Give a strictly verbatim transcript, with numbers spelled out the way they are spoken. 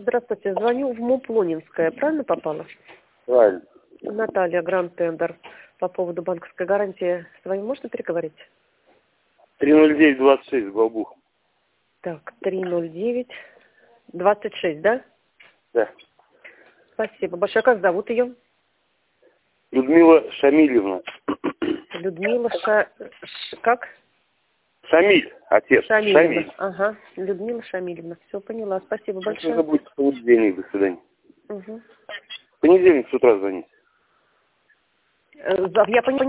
Здравствуйте, звоню в МУП Лунинская, правильно попала? Правильно. Наталья, Гранд Тендер. По поводу банковской гарантии с вами можно переговорить? три ноль девять двадцать шесть, Глобух. Так, три ноль девять двадцать шесть, да? Да. Спасибо большое. Как зовут ее? Людмила Шамильевна. Людмила Ша... Ш- Как? Шамиль, отец. Шамильевна. Шамиль. Ага, Людмила Шамильевна. Все, поняла. Спасибо Нужно большое. будет в понедельник, до свидания. Угу. В понедельник с утра звонить. Э, за- Я поняла.